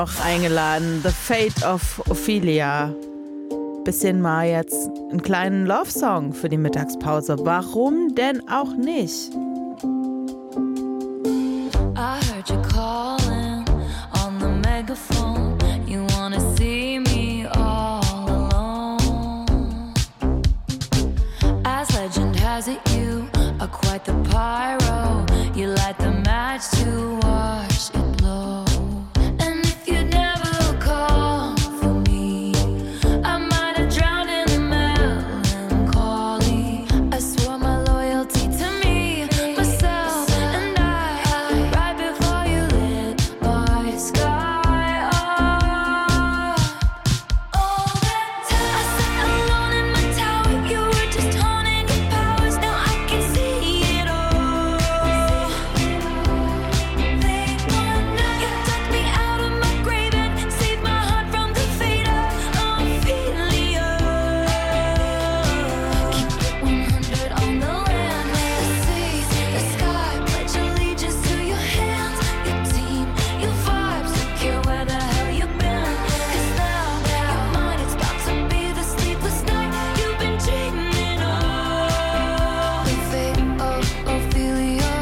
Auch eingeladen, The Fate of Ophelia. Bisschen mal jetzt einen kleinen Love-Song für die Mittagspause. Warum denn auch nicht? I heard you calling on the megaphone. You wanna see me all alone. As legend has it, you are quite the pyro. You light the match to watch it blow. And if you'd never call for me, I might have drowned in the melancholy. I swore my loyalty to me, myself, and I, right before you lit my sky up. All that time I sat alone in my tower, you were just honing your powers. Now I can see it all. Late one night, you took me out of my grave and saved my heart from the fate of Ophelia. Keep it 100 on the land, the sea, the sky. Pledge allegiance to your hands, your team, your vibes. Don't care where the hell you've been. 'Cause now your mind is about to be the sleepless night you've been dreaming of. The fate of Ophelia,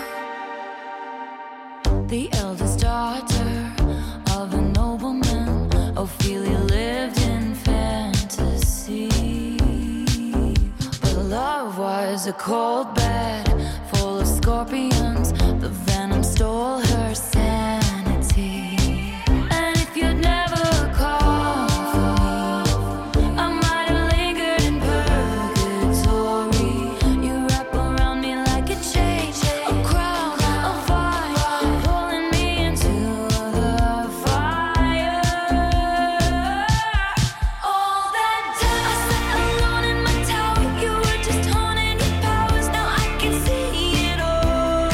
the eldest daughter of a nobleman. Ophelia lived in fantasy, but love was a cold bed full of scorpions. The venom stole her sanity. And if you'd never call for me, I might have lingered in purgatory. You wrap around me like a chain, a crown, a vine, pulling me into the fire. All that time I sat alone in my tower, you were just honing your powers. Now I can see it all.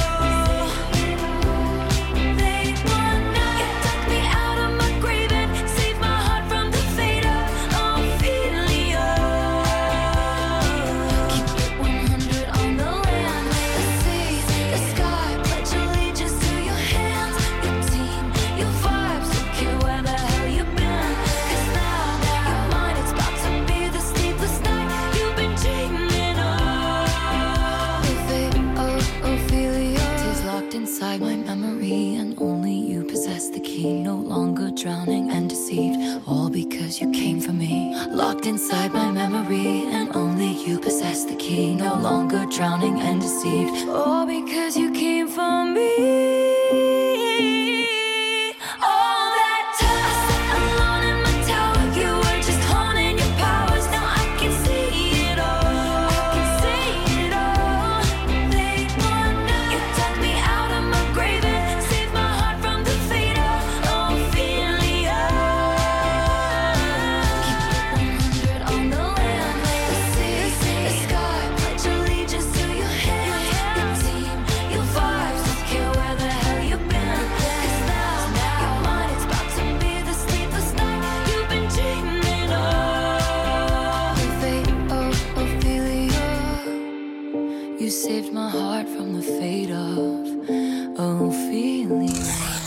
Late one night, you took me out of my grave and saved my heart from the fate of Ophelia. Keep it 100 on the land, the sea, the sky. Pledge allegiance to your hands, your team, your vibes. Don't care where the hell you've been. 'Cause now your mind is about to be the sleepless night you've been dreaming of. The fate of Ophelia is locked inside my memory, and only you possess the key. No longer drowning and deceived, all because you came for me. Locked inside my memory, and only you possess the key. No longer drowning and deceived, all because you came for me.